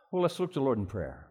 Well, let's look to the Lord in prayer.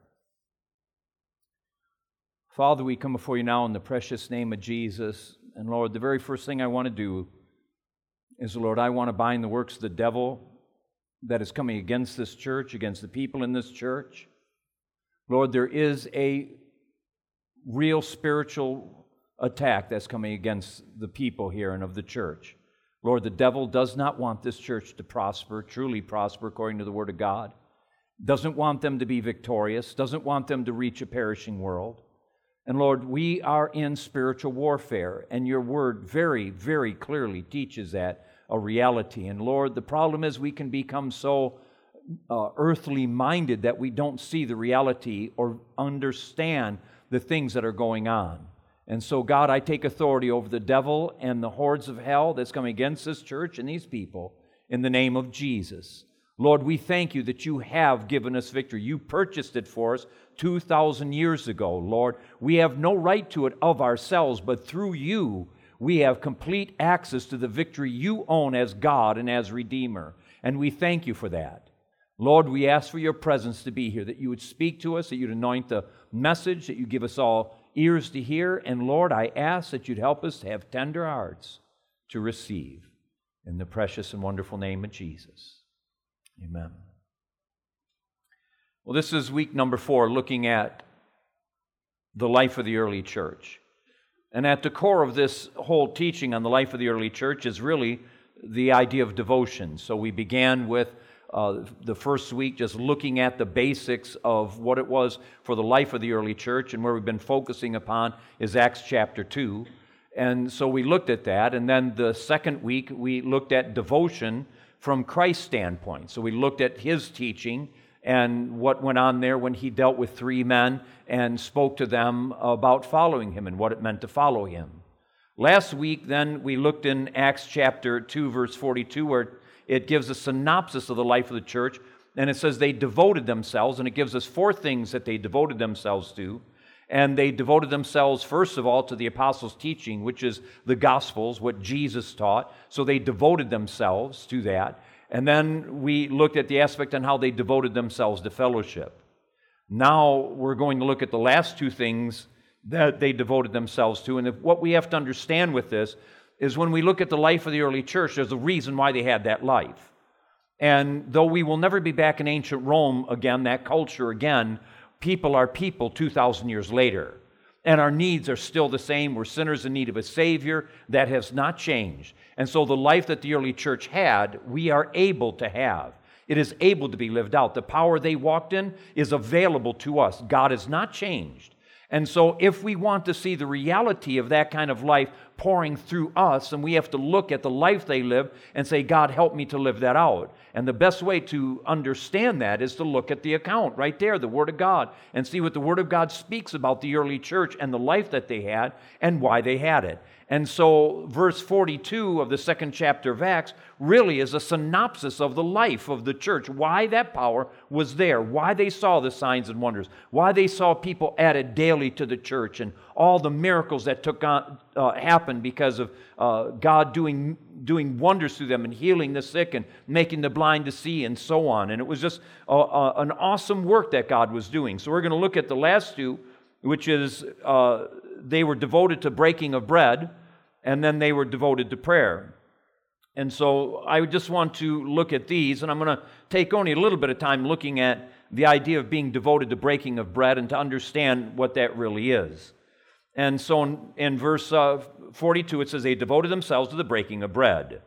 Father, we come before you now in the precious name of Jesus. And Lord, the very first thing I want to do is, Lord, I want to bind the works of the devil that is coming against this church, against the people in this church. Lord, there is a real spiritual attack that's coming against the people here and of the church. Lord, the devil does not want this church to prosper, truly prosper according to the Word of God. Doesn't want them to be victorious, doesn't want them to reach a perishing world. And Lord, we are in spiritual warfare, and your Word very, very clearly teaches that a reality. And Lord, the problem is we can become so earthly minded that we don't see the reality or understand the things that are going on. And so, God, I take authority over the devil and the hordes of hell that's coming against this church and these people in the name of Jesus. Lord, we thank you that you have given us victory. You purchased it for us 2,000 years ago, Lord. We have no right to it of ourselves, but through you, we have complete access to the victory you own as God and as Redeemer. And we thank you for that. Lord, we ask for your presence to be here, that you would speak to us, that you'd anoint the message, that you give us all ears to hear. And Lord, I ask that you'd help us to have tender hearts to receive. In the precious and wonderful name of Jesus. Amen. Well, this is week number 4, looking at the life of the early church. And at the core of this whole teaching on the life of the early church is really the idea of devotion. So we began with the first week just looking at the basics of what it was for the life of the early church, and where we've been focusing upon is Acts chapter 2. And so we looked at that, and then the second week we looked at devotion from Christ's standpoint. So we looked at his teaching and what went on there when he dealt with 3 men and spoke to them about following him and what it meant to follow him. Last week, then, we looked in Acts chapter 2, verse 42, where it gives a synopsis of the life of the church, and it says they devoted themselves, and it gives us 4 things that they devoted themselves to. And they devoted themselves, first of all, to the apostles' teaching, which is the Gospels, what Jesus taught. So they devoted themselves to that. And then we looked at the aspect on how they devoted themselves to fellowship. Now we're going to look at the last 2 things that they devoted themselves to. And what we have to understand with this is when we look at the life of the early church, there's a reason why they had that life. And though we will never be back in ancient Rome again, that culture again, people are people 2,000 years later. And our needs are still the same. We're sinners in need of a Savior. That has not changed. And so the life that the early church had, we are able to have. It is able to be lived out. The power they walked in is available to us. God has not changed. And so if we want to see the reality of that kind of life pouring through us, and we have to look at the life they live and say, God, help me to live that out. And the best way to understand that is to look at the account right there, the Word of God, and see what the Word of God speaks about the early church and the life that they had and why they had it. And so verse 42 of the 2nd chapter of Acts really is a synopsis of the life of the church, why that power was there, why they saw the signs and wonders, why they saw people added daily to the church, and all the miracles that happened because of God doing wonders through them and healing the sick and making the blind to see and so on. And it was just an awesome work that God was doing. So we're going to look at the last 2, which is they were devoted to breaking of bread, and then they were devoted to prayer. And so I just want to look at these, and I'm going to take only a little bit of time looking at the idea of being devoted to breaking of bread and to understand what that really is. And so in verse 42, it says, they devoted themselves to the breaking of bread.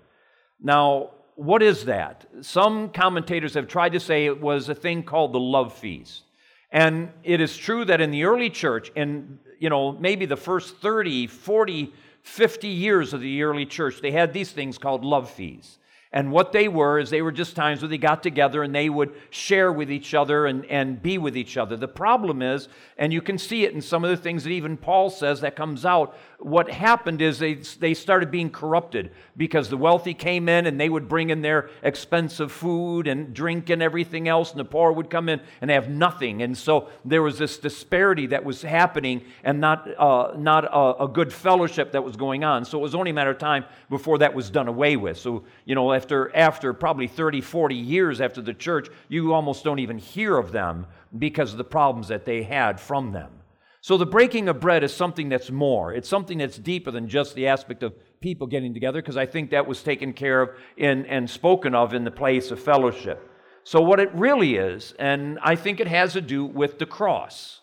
Now, what is that? Some commentators have tried to say it was a thing called the love feast. And it is true that in the early church, in maybe the first 30, 40, 50 years of the early church, they had these things called love feasts. And what they were just times where they got together and they would share with each other and be with each other. The problem is, and you can see it in some of the things that even Paul says that comes out, what happened is they started being corrupted because the wealthy came in and they would bring in their expensive food and drink and everything else, and the poor would come in and have nothing. And so there was this disparity that was happening and not a good fellowship that was going on. So it was only a matter of time before that was done away with. So, after probably 30, 40 years after the church, you almost don't even hear of them because of the problems that they had from them. So the breaking of bread is something that's more. It's something that's deeper than just the aspect of people getting together, because I think that was taken care of and spoken of in the place of fellowship. So what it really is, and I think it has to do with the cross.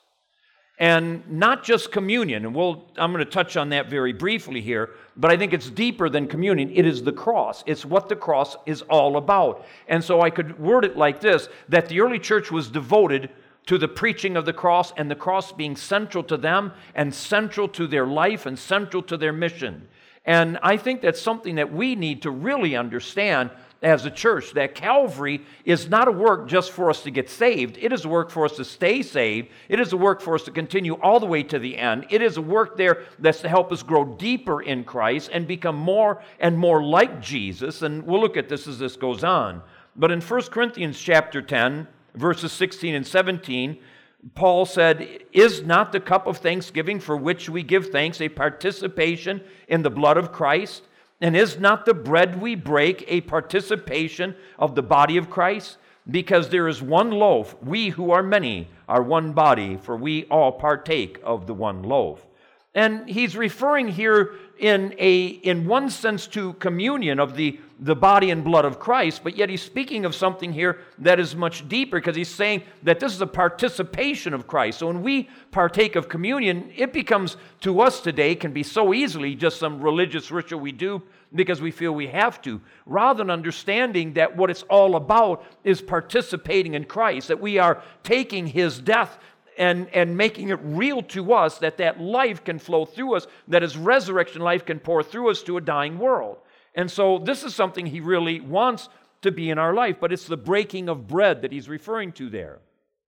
And not just communion, and I'm going to touch on that very briefly here, but I think it's deeper than communion. It is the cross. It's what the cross is all about. And so I could word it like this, that the early church was devoted to the preaching of the cross, and the cross being central to them and central to their life and central to their mission. And I think that's something that we need to really understand as a church, that Calvary is not a work just for us to get saved. It is a work for us to stay saved. It is a work for us to continue all the way to the end. It is a work there that's to help us grow deeper in Christ and become more and more like Jesus. And we'll look at this as this goes on. But in 1 Corinthians chapter 10, verses 16 and 17, Paul said, "Is not the cup of thanksgiving for which we give thanks a participation in the blood of Christ? And is not the bread we break a participation of the body of Christ? Because there is one loaf, we who are many are one body, for we all partake of the one loaf." And he's referring here in one sense to communion of the body and blood of Christ, but yet he's speaking of something here that is much deeper, because he's saying that this is a participation of Christ. So when we partake of communion, it becomes, to us today, can be so easily just some religious ritual we do because we feel we have to, rather than understanding that what it's all about is participating in Christ, that we are taking His death and making it real to us, that life can flow through us, that His resurrection life can pour through us to a dying world. And so this is something He really wants to be in our life, but it's the breaking of bread that He's referring to there.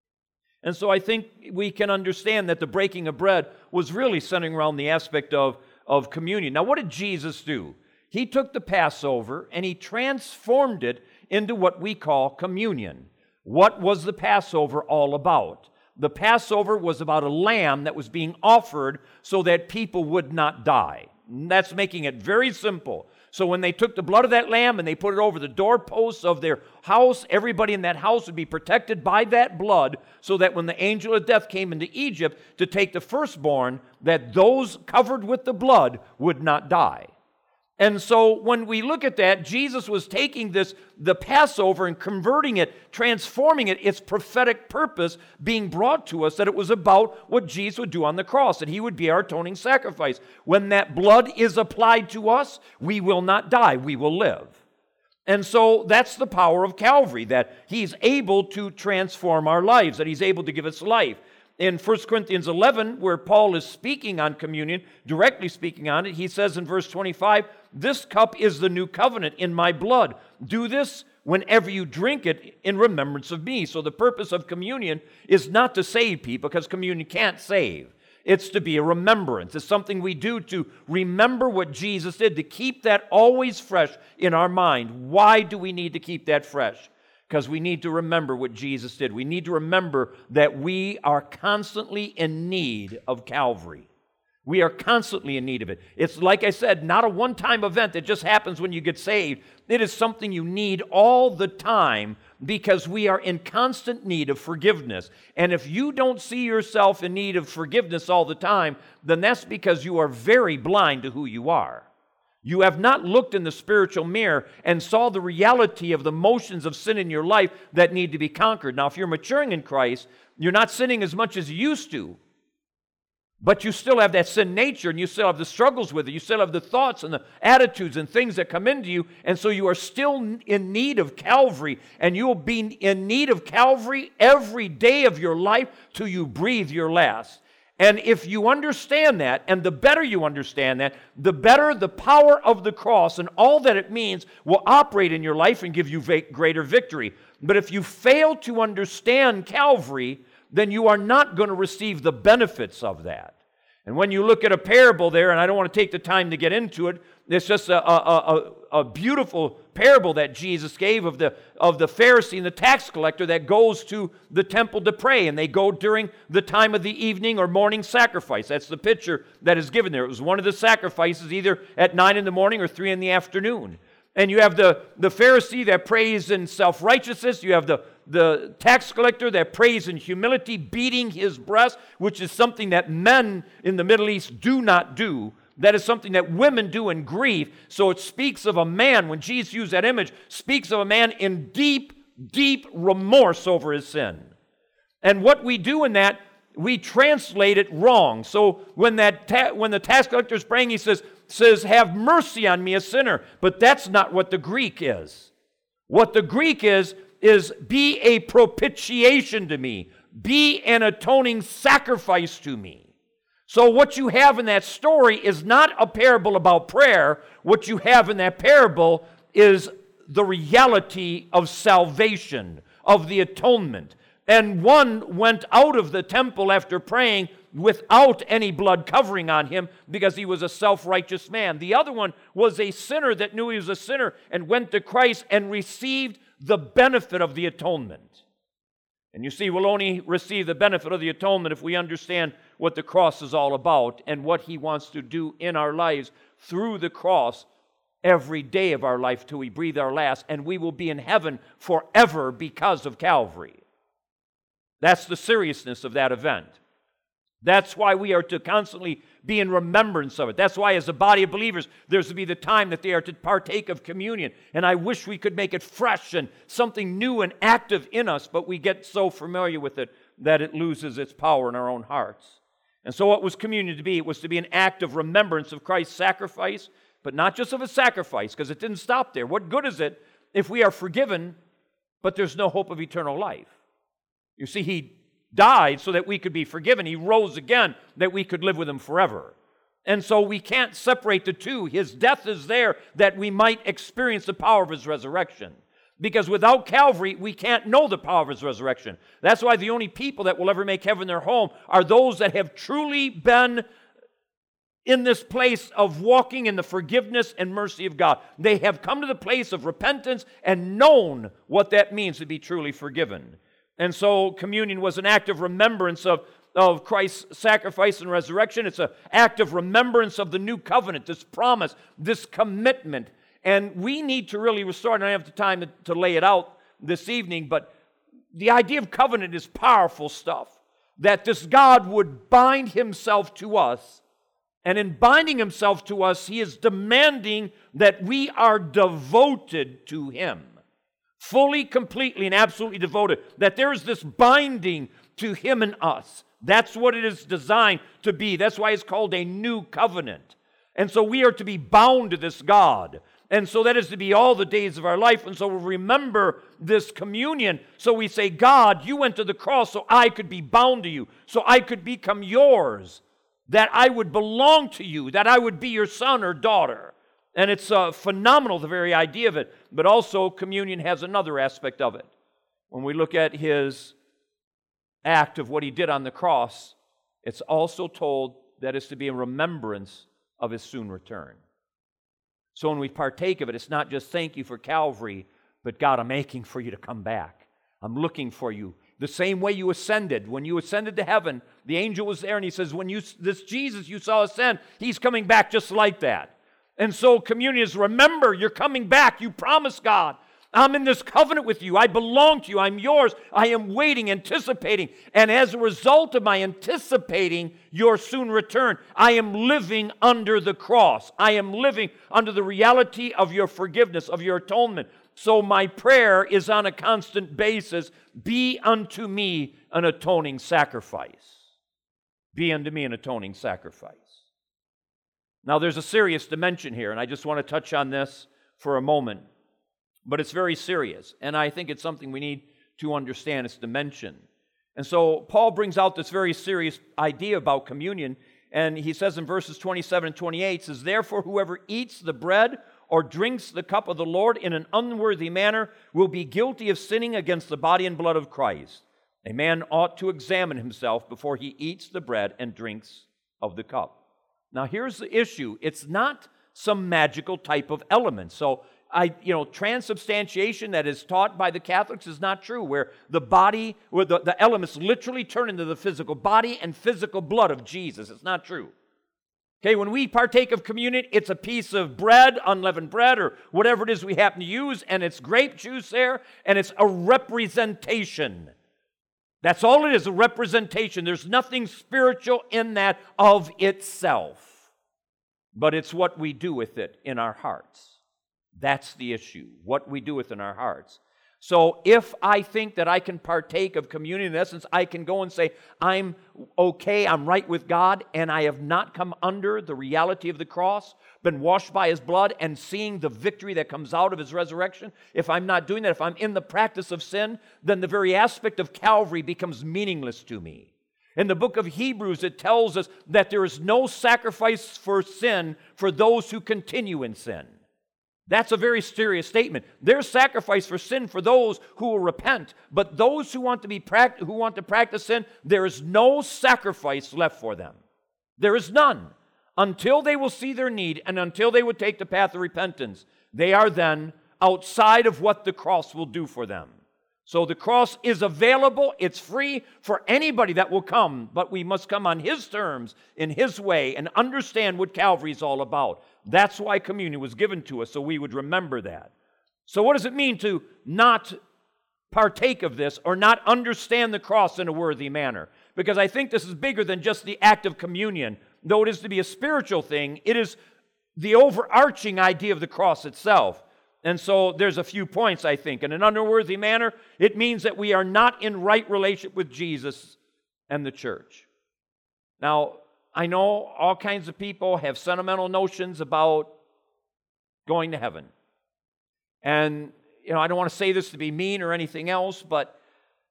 And so I think we can understand that the breaking of bread was really centering around the aspect of communion. Now, what did Jesus do? He took the Passover and He transformed it into what we call communion. What was the Passover all about? The Passover was about a lamb that was being offered so that people would not die. That's making it very simple. So when they took the blood of that lamb and they put it over the doorposts of their house, everybody in that house would be protected by that blood, so that when the angel of death came into Egypt to take the firstborn, that those covered with the blood would not die. And so when we look at that, Jesus was taking the Passover and converting it, transforming it, its prophetic purpose being brought to us, that it was about what Jesus would do on the cross, that He would be our atoning sacrifice. When that blood is applied to us, we will not die, we will live. And so that's the power of Calvary, that He's able to transform our lives, that He's able to give us life. In 1 Corinthians 11, where Paul is speaking on communion, directly speaking on it, he says in verse 25, "This cup is the new covenant in my blood. Do this whenever you drink it in remembrance of me." So the purpose of communion is not to save people, because communion can't save. It's to be a remembrance. It's something we do to remember what Jesus did, to keep that always fresh in our mind. Why do we need to keep that fresh? Because we need to remember what Jesus did. We need to remember that we are constantly in need of Calvary. We are constantly in need of it. It's, like I said, not a one-time event that just happens when you get saved. It is something you need all the time, because we are in constant need of forgiveness. And if you don't see yourself in need of forgiveness all the time, then that's because you are very blind to who you are. You have not looked in the spiritual mirror and saw the reality of the motions of sin in your life that need to be conquered. Now, if you're maturing in Christ, you're not sinning as much as you used to, but you still have that sin nature, and you still have the struggles with it. You still have the thoughts and the attitudes and things that come into you, and so you are still in need of Calvary, and you will be in need of Calvary every day of your life till you breathe your last. And if you understand that, and the better you understand that, the better the power of the cross and all that it means will operate in your life and give you greater victory. But if you fail to understand Calvary, then you are not going to receive the benefits of that. And when you look at a parable there, and I don't want to take the time to get into it, it's just a beautiful parable that Jesus gave of the Pharisee and the tax collector that goes to the temple to pray, and they go during the time of the evening or morning sacrifice. That's the picture that is given there. It was one of the sacrifices, either at 9 in the morning or 3 in the afternoon. And you have the Pharisee that prays in self-righteousness. You have the tax collector that prays in humility, beating his breast, which is something that men in the Middle East do not do. That is something that women do in grief. So it speaks of a man, when Jesus used that image, speaks of a man in deep, deep remorse over his sin. And what we do in that, we translate it wrong. So when the tax collector is praying, he says, have mercy on me, a sinner. But that's not what the Greek is. What the Greek is be a propitiation to me. Be an atoning sacrifice to me. So what you have in that story is not a parable about prayer. What you have in that parable is the reality of salvation, of the atonement. And one went out of the temple after praying without any blood covering on him because he was a self-righteous man. The other one was a sinner that knew he was a sinner and went to Christ and received the benefit of the atonement. And you see, we'll only receive the benefit of the atonement if we understand what the cross is all about and what He wants to do in our lives through the cross every day of our life till we breathe our last, and we will be in heaven forever because of Calvary. That's the seriousness of that event. That's why we are to constantly be in remembrance of it. That's why as a body of believers, there's to be the time that they are to partake of communion. And I wish we could make it fresh and something new and active in us, but we get so familiar with it that it loses its power in our own hearts. And so what was communion to be? It was to be an act of remembrance of Christ's sacrifice, but not just of a sacrifice, because it didn't stop there. What good is it if we are forgiven, but there's no hope of eternal life? You see, He died so that we could be forgiven. He rose again that we could live with Him forever. And so we can't separate the two. His death is there that we might experience the power of His resurrection. Because without Calvary, we can't know the power of His resurrection. That's why the only people that will ever make heaven their home are those that have truly been in this place of walking in the forgiveness and mercy of God. They have come to the place of repentance and known what that means to be truly forgiven. And so communion was an act of remembrance of Christ's sacrifice and resurrection. It's an act of remembrance of the new covenant, this promise, this commitment. And we need to really restore, and I don't have the time to lay it out this evening, but the idea of covenant is powerful stuff. That this God would bind Himself to us, and in binding Himself to us, He is demanding that we are devoted to Him. Fully, completely, and absolutely devoted. That there is this binding to Him and us. That's what it is designed to be. That's why it's called a new covenant. And so we are to be bound to this God. And so that is to be all the days of our life. And so we remember this communion. So we say, God, You went to the cross so I could be bound to You, so I could become Yours, that I would belong to You, that I would be Your son or daughter. And it's phenomenal, the very idea of it. But also, communion has another aspect of it. When we look at His act of what He did on the cross, it's also told that it's to be in remembrance of His soon return. So when we partake of it, it's not just thank You for Calvary, but God, I'm aching for You to come back. I'm looking for You. The same way You ascended. When You ascended to heaven, the angel was there and he says, when this Jesus you saw ascend, He's coming back just like that. And so communion is, remember, You're coming back. You promised God. I'm in this covenant with You. I belong to You. I'm Yours. I am waiting, anticipating. And as a result of my anticipating Your soon return, I am living under the cross. I am living under the reality of Your forgiveness, of Your atonement. So my prayer is on a constant basis, be unto me an atoning sacrifice. Be unto me an atoning sacrifice. Now, there's a serious dimension here, and I just want to touch on this for a moment. But it's very serious, and I think it's something we need to understand, its dimension. And so Paul brings out this very serious idea about communion, and he says in verses 27 and 28, says, therefore, whoever eats the bread or drinks the cup of the Lord in an unworthy manner will be guilty of sinning against the body and blood of Christ. A man ought to examine himself before he eats the bread and drinks of the cup. Now, here's the issue. It's not some magical type of element. So, transubstantiation that is taught by the Catholics is not true, where the body, where the elements literally turn into the physical body and physical blood of Jesus. It's not true. Okay, when we partake of communion, it's a piece of bread, unleavened bread, or whatever it is we happen to use, and it's grape juice there, and it's a representation. That's all it is, a representation. There's nothing spiritual in that of itself, but it's what we do with it in our hearts. That's the issue, what we do with it in our hearts. So if I think that I can partake of communion, in essence, I can go and say, I'm okay, I'm right with God, and I have not come under the reality of the cross, been washed by His blood, and seeing the victory that comes out of His resurrection. If I'm not doing that, if I'm in the practice of sin, then the very aspect of Calvary becomes meaningless to me. In the book of Hebrews, it tells us that there is no sacrifice for sin for those who continue in sin. That's a very serious statement. There's sacrifice for sin for those who will repent, but those who want to practice sin, there is no sacrifice left for them. There is none. Until they will see their need and until they would take the path of repentance, they are then outside of what the cross will do for them. So the cross is available, it's free for anybody that will come, but we must come on His terms, in His way, and understand what Calvary is all about. That's why communion was given to us, so we would remember that. So what does it mean to not partake of this or not understand the cross in a worthy manner? Because I think this is bigger than just the act of communion. Though it is to be a spiritual thing, it is the overarching idea of the cross itself. And so there's a few points, I think. In an unworthy manner, it means that we are not in right relationship with Jesus and the church. Now, I know all kinds of people have sentimental notions about going to heaven. And, I don't want to say this to be mean or anything else, but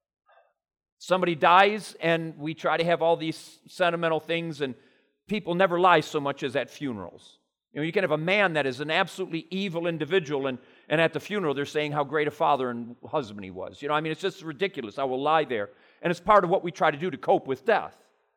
somebody dies and we try to have all these sentimental things, and people never lie so much as at funerals. You can have a man that is an absolutely evil individual, and at the funeral they're saying how great a father and husband he was. It's just ridiculous. I will lie there. And it's part of what we try to do to cope with death.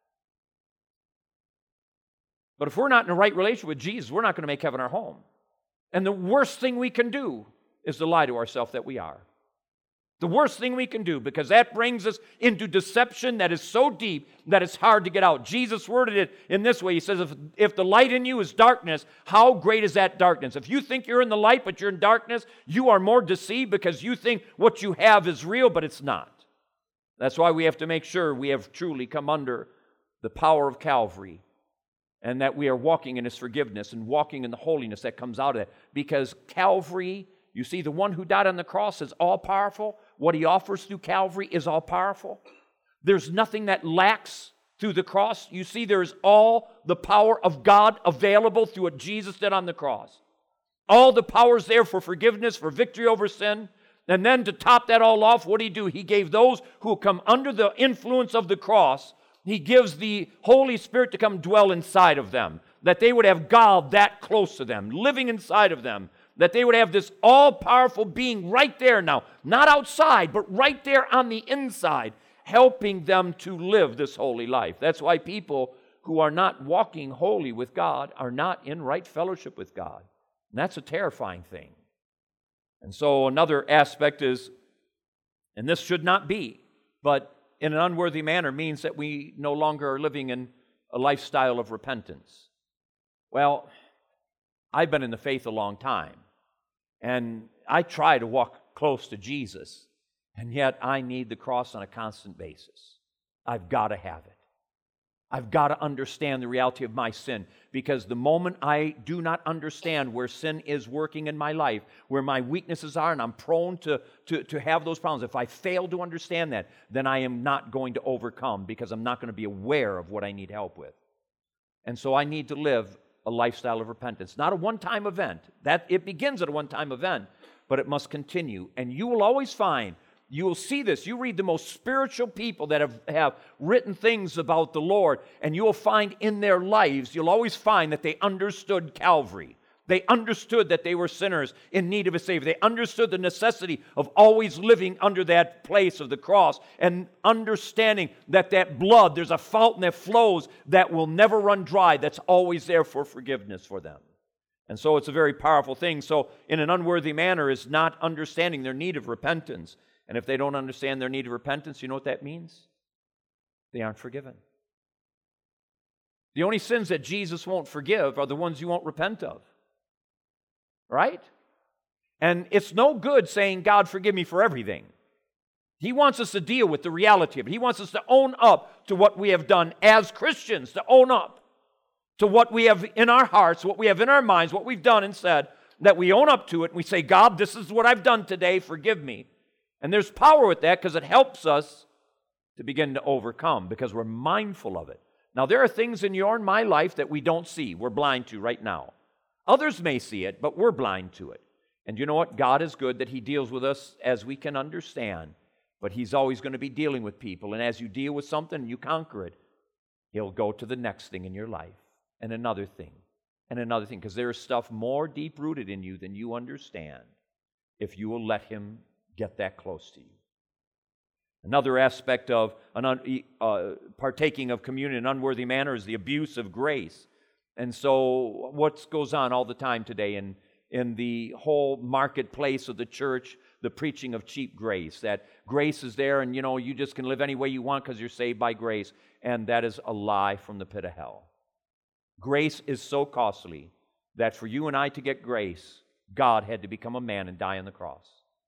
But if we're not in the right relationship with Jesus, we're not going to make heaven our home. And the worst thing we can do is to lie to ourselves that we are. The worst thing we can do, because that brings us into deception that is so deep that it's hard to get out. Jesus worded it in this way. He says, if the light in you is darkness, how great is that darkness? If you think you're in the light but you're in darkness, you are more deceived because you think what you have is real, but it's not. That's why we have to make sure we have truly come under the power of Calvary, and that we are walking in His forgiveness and walking in the holiness that comes out of it. Because Calvary, you see, the one who died on the cross is all-powerful. What He offers through Calvary is all-powerful. There's nothing that lacks through the cross. You see, there's all the power of God available through what Jesus did on the cross. All the power is there for forgiveness, for victory over sin. And then to top that all off, what did He do? He gave those who come under the influence of the cross, He gives the Holy Spirit to come dwell inside of them, that they would have God that close to them, living inside of them, that they would have this all-powerful being right there now, not outside, but right there on the inside, helping them to live this holy life. That's why people who are not walking holy with God are not in right fellowship with God. And that's a terrifying thing. And so another aspect is, and this should not be, but in an unworthy manner means that we no longer are living in a lifestyle of repentance. Well, I've been in the faith a long time, and I try to walk close to Jesus, and yet I need the cross on a constant basis. I've got to have it. I've got to understand the reality of my sin, because the moment I do not understand where sin is working in my life, where my weaknesses are, and I'm prone to have those problems, if I fail to understand that, then I am not going to overcome, because I'm not going to be aware of what I need help with. And so I need to live a lifestyle of repentance. Not a one-time event. That it begins at a one-time event, but it must continue. And you will always find, you will see this. You read the most spiritual people that have written things about the Lord, and you will find in their lives, you'll always find that they understood Calvary. They understood that they were sinners in need of a Savior. They understood the necessity of always living under that place of the cross, and understanding that blood, there's a fountain that flows that will never run dry, that's always there for forgiveness for them. And so it's a very powerful thing. So in an unworthy manner is not understanding their need of repentance. And if they don't understand their need of repentance, you know what that means? They aren't forgiven. The only sins that Jesus won't forgive are the ones you won't repent of. Right? And it's no good saying, God, forgive me for everything. He wants us to deal with the reality of it. He wants us to own up to what we have done as Christians, to own up to what we have in our hearts, what we have in our minds, what we've done and said, that we own up to it and we say, God, this is what I've done today, forgive me. And there's power with that because it helps us to begin to overcome because we're mindful of it. Now, there are things in your and my life that we don't see, we're blind to right now. Others may see it, but we're blind to it. And you know what? God is good that He deals with us as we can understand, but He's always going to be dealing with people. And as you deal with something and you conquer it, He'll go to the next thing in your life and another thing and another thing, because there is stuff more deep-rooted in you than you understand if you will let Him get that close to you. Another aspect of partaking of communion in an unworthy manner is the abuse of grace. And so what goes on all the time today in the whole marketplace of the church, the preaching of cheap grace, that grace is there and, you just can live any way you want because you're saved by grace, and that is a lie from the pit of hell. Grace is so costly that for you and I to get grace, God had to become a man and die on the cross.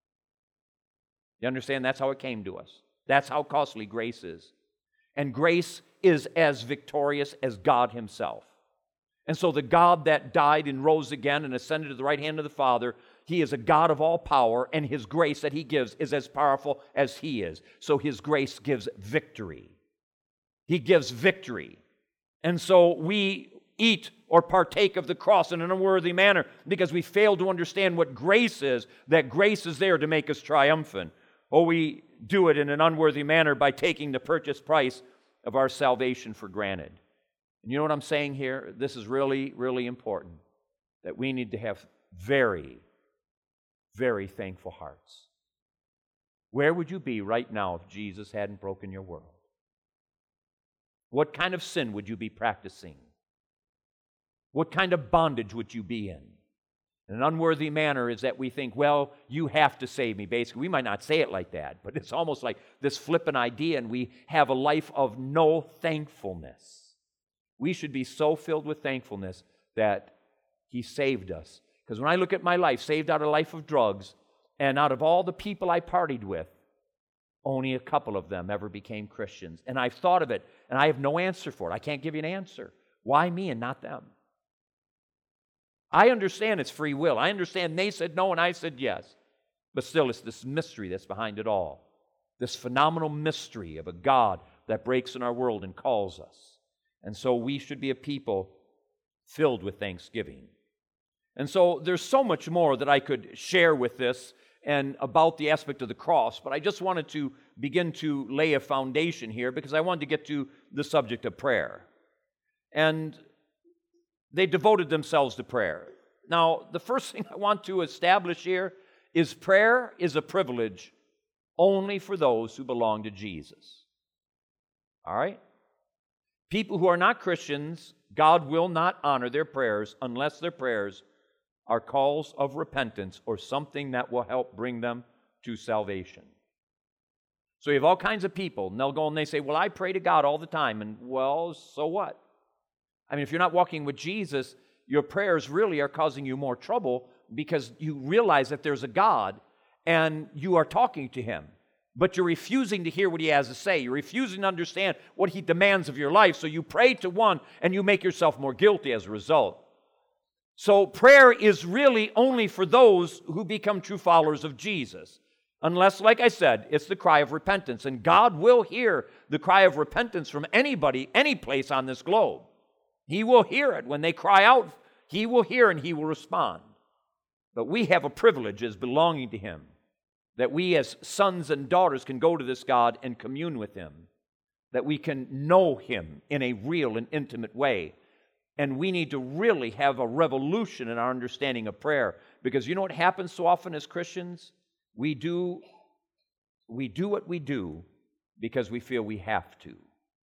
You understand? That's how it came to us. That's how costly grace is. And grace is as victorious as God Himself. And so the God that died and rose again and ascended to the right hand of the Father, He is a God of all power, and His grace that He gives is as powerful as He is. So His grace gives victory. He gives victory. And so we eat or partake of the cross in an unworthy manner because we fail to understand what grace is, that grace is there to make us triumphant. Or we do it in an unworthy manner by taking the purchase price of our salvation for granted. And you know what I'm saying here? This is really, really important, that we need to have very, very thankful hearts. Where would you be right now if Jesus hadn't broken your world? What kind of sin would you be practicing? What kind of bondage would you be in? An unworthy manner is that we think, well, you have to save me, basically. We might not say it like that, but it's almost like this flippant idea, and we have a life of no thankfulness. We should be so filled with thankfulness that He saved us. Because when I look at my life, saved out of a life of drugs, and out of all the people I partied with, only a couple of them ever became Christians. And I've thought of it, and I have no answer for it. I can't give you an answer. Why me and not them? I understand it's free will. I understand they said no and I said yes. But still, it's this mystery that's behind it all. This phenomenal mystery of a God that breaks in our world and calls us. And so we should be a people filled with thanksgiving. And so there's so much more that I could share with this and about the aspect of the cross, but I just wanted to begin to lay a foundation here because I wanted to get to the subject of prayer. And they devoted themselves to prayer. Now, the first thing I want to establish here is prayer is a privilege only for those who belong to Jesus. All right? People who are not Christians, God will not honor their prayers unless their prayers are calls of repentance or something that will help bring them to salvation. So you have all kinds of people, and they'll go and they say, well, I pray to God all the time. And, well, so what? I mean, if you're not walking with Jesus, your prayers really are causing you more trouble because you realize that there's a God and you are talking to Him, but you're refusing to hear what He has to say. You're refusing to understand what He demands of your life, so you pray to one and you make yourself more guilty as a result. So prayer is really only for those who become true followers of Jesus. Unless, like I said, it's the cry of repentance. And God will hear the cry of repentance from anybody, any place on this globe. He will hear it. When they cry out, He will hear and He will respond. But we have a privilege as belonging to Him, that we as sons and daughters can go to this God and commune with Him, that we can know Him in a real and intimate way. And we need to really have a revolution in our understanding of prayer, because you know what happens so often as Christians? We do what we do because we feel we have to.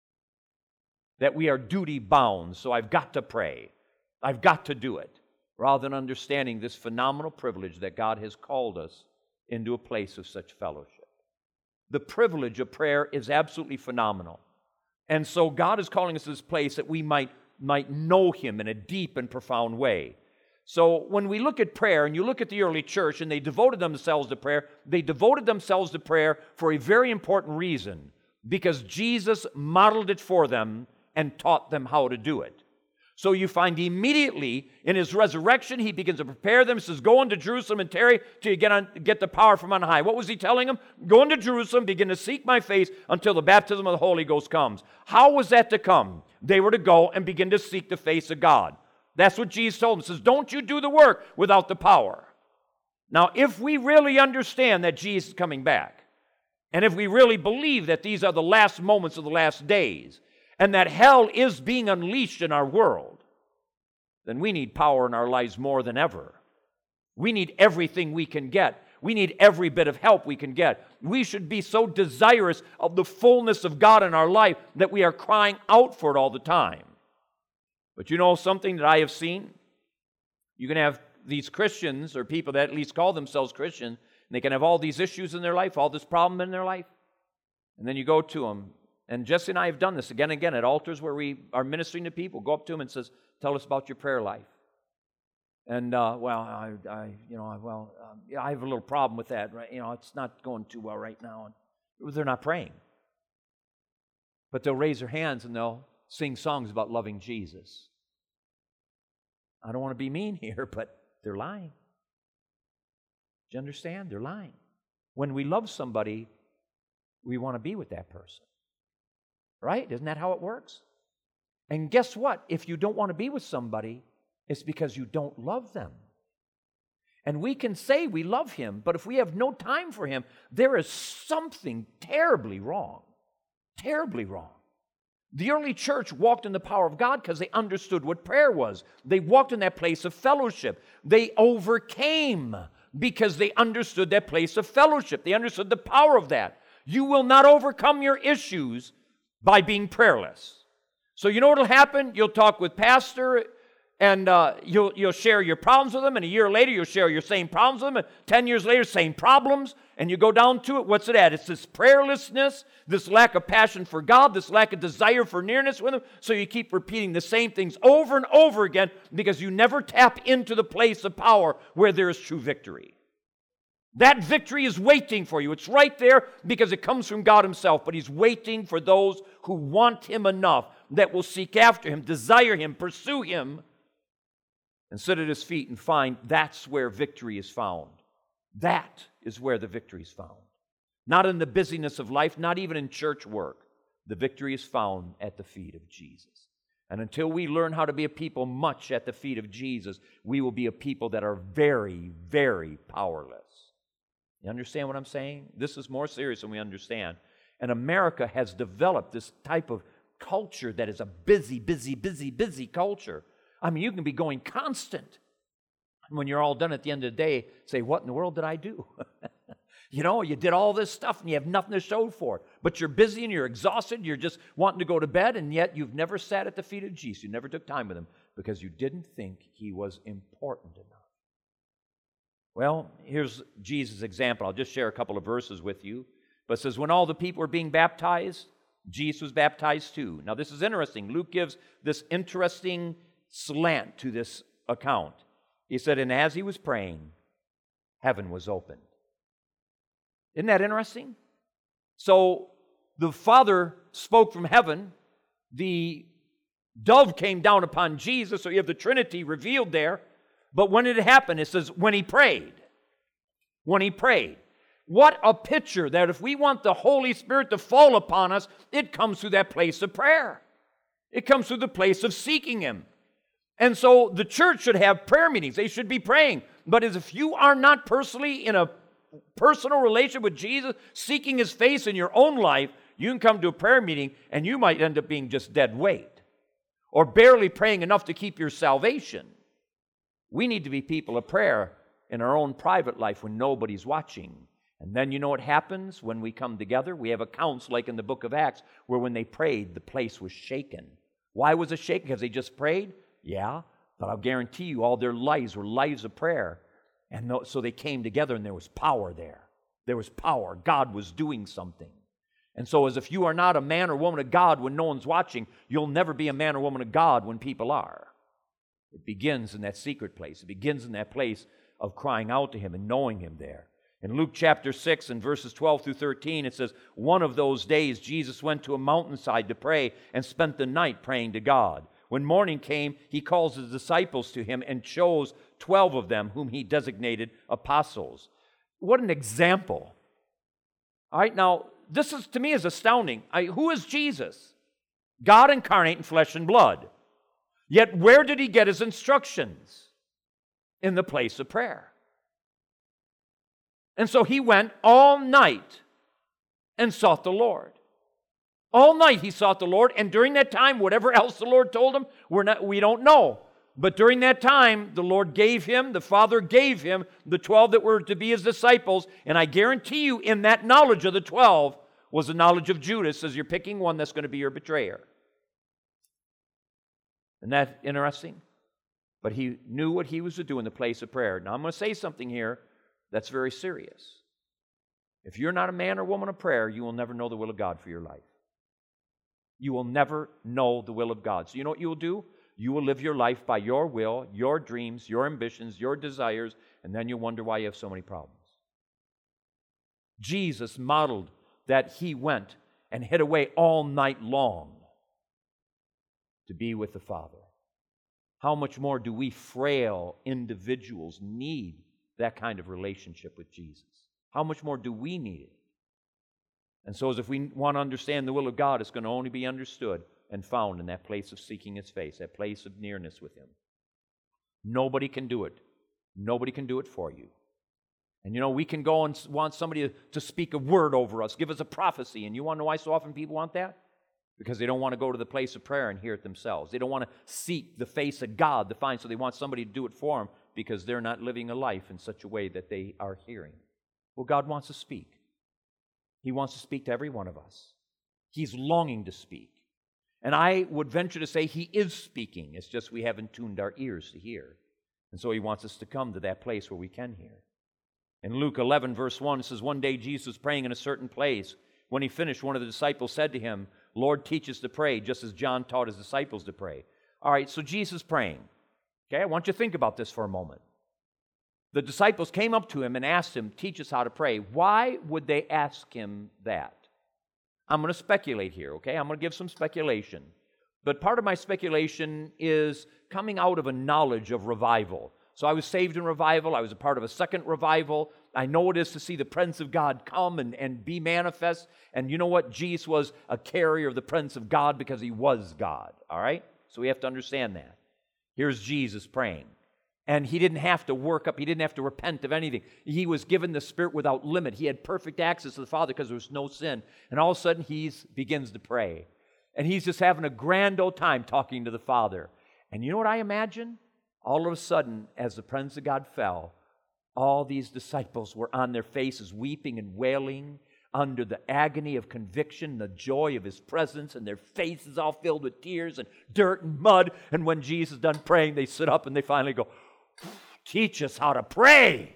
That we are duty bound, so I've got to pray. I've got to do it. Rather than understanding this phenomenal privilege that God has called us into a place of such fellowship. The privilege of prayer is absolutely phenomenal. And so God is calling us to this place that we might might know Him in a deep and profound way. So when we look at prayer, and you look at the early church, and they devoted themselves to prayer, they devoted themselves to prayer for a very important reason, because Jesus modeled it for them and taught them how to do it. So you find immediately in His resurrection, He begins to prepare them. He says, go into Jerusalem and tarry till you get the power from on high. What was He telling them? Go into Jerusalem, begin to seek my face until the baptism of the Holy Ghost comes. How was that to come? They were to go and begin to seek the face of God. That's what Jesus told them. He says, don't you do the work without the power. Now, if we really understand that Jesus is coming back, and if we really believe that these are the last moments of the last days, and that hell is being unleashed in our world, then we need power in our lives more than ever. We need everything we can get. We need every bit of help we can get. We should be so desirous of the fullness of God in our life that we are crying out for it all the time. But you know something that I have seen? You can have these Christians, or people that at least call themselves Christian, and they can have all these issues in their life, all this problem in their life, and then you go to them. And Jesse and I have done this again and again at altars where we are ministering to people. Go up to them and says, tell us about your prayer life. And, I have a little problem with that. Right? You know, it's not going too well right now. And they're not praying. But they'll raise their hands and they'll sing songs about loving Jesus. I don't want to be mean here, but they're lying. Do you understand? They're lying. When we love somebody, we want to be with that person. Right? Isn't that how it works? And guess what? If you don't want to be with somebody, it's because you don't love them. And we can say we love Him, but if we have no time for Him, there is something terribly wrong. Terribly wrong. The early church walked in the power of God because they understood what prayer was. They walked in that place of fellowship. They overcame because they understood that place of fellowship. They understood the power of that. You will not overcome your issues by being prayerless. So you know what will happen? You'll talk with pastor, and you'll share your problems with them, and a year later you'll share your same problems with them, and 10 years later, same problems, and you go down to it, what's it at? It's this prayerlessness, this lack of passion for God, this lack of desire for nearness with Him, so you keep repeating the same things over and over again because you never tap into the place of power where there is true victory. That victory is waiting for you. It's right there because it comes from God Himself, but He's waiting for those who want Him enough, that will seek after Him, desire Him, pursue Him, and sit at His feet and find that's where victory is found. That is where the victory is found. Not in the busyness of life, not even in church work. The victory is found at the feet of Jesus. And until we learn how to be a people much at the feet of Jesus, we will be a people that are very, very powerless. You understand what I'm saying? This is more serious than we understand. And America has developed this type of culture that is a busy, busy, busy, busy culture. I mean, you can be going constant. And when you're all done at the end of the day, say, what in the world did I do? You know, you did all this stuff and you have nothing to show for it. But you're busy and you're exhausted, you're just wanting to go to bed, and yet you've never sat at the feet of Jesus. You never took time with Him because you didn't think He was important enough. Well, here's Jesus' example. I'll just share a couple of verses with you. But it says, when all the people were being baptized, Jesus was baptized too. Now this is interesting. Luke gives this interesting slant to this account. He said, and as He was praying, heaven was opened. Isn't that interesting? So the Father spoke from heaven. The dove came down upon Jesus. So you have the Trinity revealed there. But when it happened, it says, when He prayed. When He prayed. What a picture that if we want the Holy Spirit to fall upon us, it comes through that place of prayer. It comes through the place of seeking Him. And so the church should have prayer meetings. They should be praying. But if you are not personally in a personal relationship with Jesus, seeking His face in your own life, you can come to a prayer meeting and you might end up being just dead weight or barely praying enough to keep your salvation. We need to be people of prayer in our own private life when nobody's watching. And then you know what happens when we come together? We have accounts like in the book of Acts where when they prayed, the place was shaken. Why was it shaken? Because they just prayed? Yeah, but I'll guarantee you all their lives were lives of prayer. And so they came together and there was power there. There was power. God was doing something. And so as if you are not a man or woman of God when no one's watching, you'll never be a man or woman of God when people are. It begins in that secret place. It begins in that place of crying out to Him and knowing Him there. In Luke chapter 6 and verses 12 through 13, it says, one of those days Jesus went to a mountainside to pray and spent the night praying to God. When morning came, He calls His disciples to Him and chose 12 of them whom He designated apostles. What an example. All right, now, this is to me is astounding. Who is Jesus? God incarnate in flesh and blood. Yet where did He get His instructions? In the place of prayer. And so He went all night and sought the Lord. All night He sought the Lord, and during that time, whatever else the Lord told Him, we don't know. But during that time, the Lord gave Him, the Father gave Him the 12 that were to be His disciples, and I guarantee you in that knowledge of the 12 was the knowledge of Judas, as you're picking one that's going to be your betrayer. Isn't that interesting? But He knew what He was to do in the place of prayer. Now I'm going to say something here that's very serious. If you're not a man or woman of prayer, you will never know the will of God for your life. You will never know the will of God. So you know what you will do? You will live your life by your will, your dreams, your ambitions, your desires, and then you'll wonder why you have so many problems. Jesus modeled that He went and hid away all night long to be with the Father. How much more do we frail individuals need that kind of relationship with Jesus? How much more do we need it? And so as if we want to understand the will of God, it's going to only be understood and found in that place of seeking His face, that place of nearness with Him. Nobody can do it. Nobody can do it for you. And you know, we can go and want somebody to speak a word over us, give us a prophecy, and you want to know why so often people want that? Because they don't want to go to the place of prayer and hear it themselves. They don't want to seek the face of God to find, so they want somebody to do it for them because they're not living a life in such a way that they are hearing. Well, God wants to speak. He wants to speak to every one of us. He's longing to speak. And I would venture to say He is speaking. It's just we haven't tuned our ears to hear. And so He wants us to come to that place where we can hear. In Luke 11, verse 1, it says, one day Jesus was praying in a certain place. When He finished, one of the disciples said to Him, Lord, teach us to pray, just as John taught his disciples to pray. All right, so Jesus praying. Okay, I want you to think about this for a moment. The disciples came up to Him and asked Him, teach us how to pray. Why would they ask Him that? I'm going to speculate here, okay? I'm going to give some speculation. But part of my speculation is coming out of a knowledge of revival. So I was saved in revival. I was a part of a second revival. I know what it is to see the presence of God come and be manifest. And you know what? Jesus was a carrier of the presence of God because He was God, all right? So we have to understand that. Here's Jesus praying. And He didn't have to work up. He didn't have to repent of anything. He was given the Spirit without limit. He had perfect access to the Father because there was no sin. And all of a sudden, He begins to pray. And He's just having a grand old time talking to the Father. And you know what I imagine? All of a sudden, as the presence of God fell, all these disciples were on their faces weeping and wailing under the agony of conviction, the joy of His presence, and their faces all filled with tears and dirt and mud. And when Jesus is done praying, they sit up and they finally go, teach us how to pray.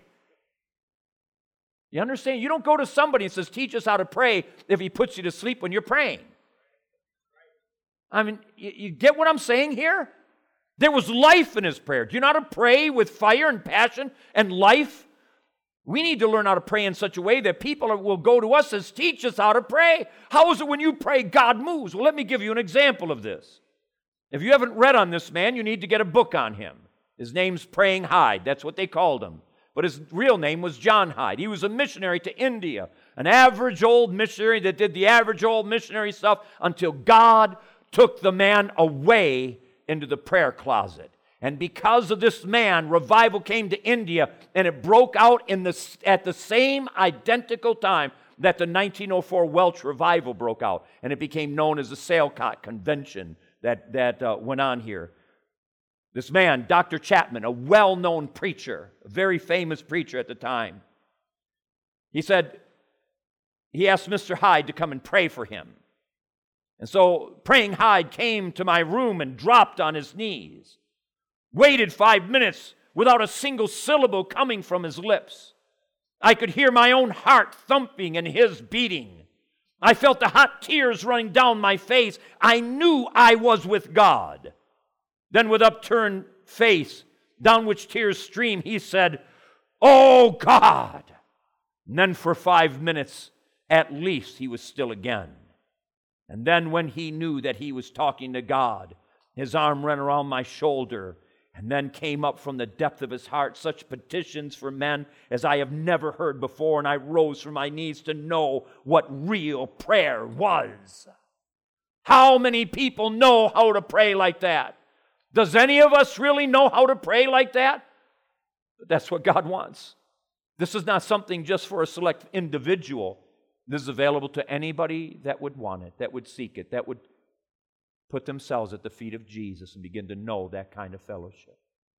You understand? You don't go to somebody and says, teach us how to pray if he puts you to sleep when you're praying. I mean, you get what I'm saying here? There was life in his prayer. Do you know how to pray with fire and passion and life? We need to learn how to pray in such a way that people will go to us and teach us how to pray. How is it when you pray, God moves? Well, let me give you an example of this. If you haven't read on this man, you need to get a book on him. His name's Praying Hyde. That's what they called him. But his real name was John Hyde. He was a missionary to India, an average old missionary that did the average old missionary stuff until God took the man away into the prayer closet. And because of this man, revival came to India, and it broke out at the same identical time that the 1904 Welsh revival broke out. And it became known as the Salcott Convention that went on here. This man, Dr. Chapman, a well-known preacher, a very famous preacher at the time, he said, he asked Mr. Hyde to come and pray for him. And so Praying Hyde came to my room and dropped on his knees, waited 5 minutes without a single syllable coming from his lips. I could hear my own heart thumping and his beating. I felt the hot tears running down my face. I knew I was with God. Then with upturned face, down which tears streamed, he said, "Oh God!" And then for 5 minutes, at least, he was still again. And then when he knew that he was talking to God, his arm ran around my shoulder, and then came up from the depth of his heart such petitions for men as I have never heard before, and I rose from my knees to know what real prayer was. How many people know how to pray like that? Does any of us really know how to pray like that? But that's what God wants. This is not something just for a select individual. This is available to anybody that would want it, that would seek it, that would put themselves at the feet of Jesus and begin to know that kind of fellowship.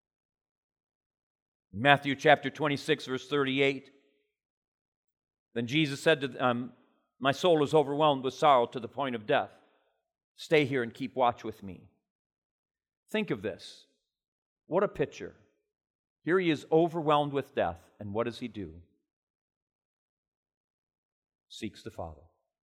Matthew chapter 26, verse 38. Then Jesus said to them, "My soul is overwhelmed with sorrow to the point of death. Stay here and keep watch with me." Think of this. What a picture. Here he is overwhelmed with death, and what does he do? Seeks the Father.